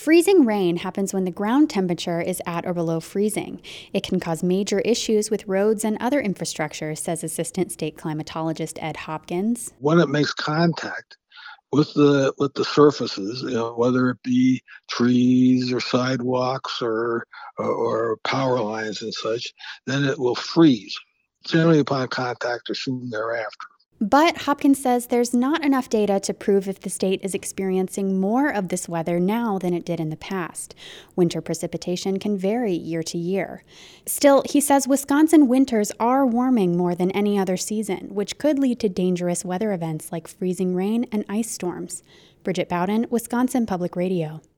Freezing rain happens when the ground temperature is at or below freezing. It can cause major issues with roads and other infrastructure, says Assistant State Climatologist Ed Hopkins. When it makes contact with the surfaces, whether it be trees or sidewalks or power lines and such, then it will freeze, generally upon contact or soon thereafter. But Hopkins says there's not enough data to prove if the state is experiencing more of this weather now than it did in the past. Winter precipitation can vary year to year. Still, he says Wisconsin winters are warming more than any other season, which could lead to dangerous weather events like freezing rain and ice storms. Bridget Bowden, Wisconsin Public Radio.